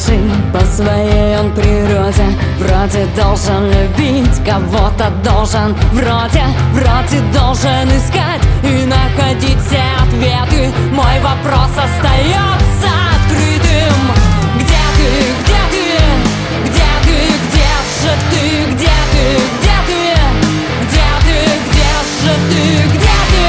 сумасшедший по своей он природе. Вроде должен любить, кого-то должен вроде должен искать и находить все ответы. Мой вопрос остается открытым. Где ты, где ты, где ты, где же ты, где ты, где ты, где ты, где же ты, где ты?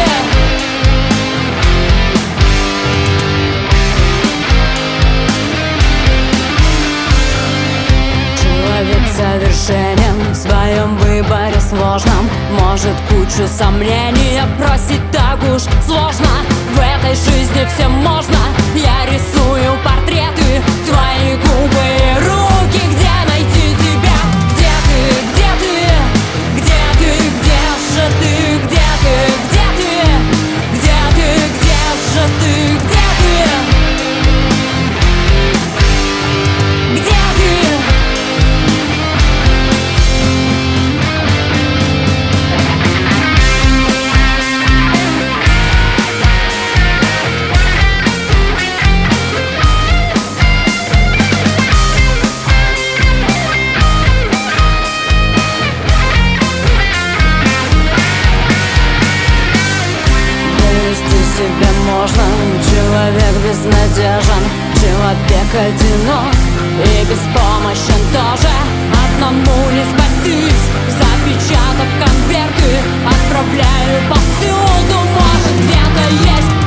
Совершенен в своем выборе сложном. Может, кучу сомнений отбросить так уж сложно. В этой жизни всем можно. Я рисую портреты, твои губы и руки. Где найти тебя? Где ты, где ты, где ты, где же ты, где ты, где ты, где ты, где же ты, где ты? Можно. Человек безнадежен, человек одинок и беспомощен тоже. Одному не спастись, запечатав конверты, отправляю повсюду. Может, где-то есть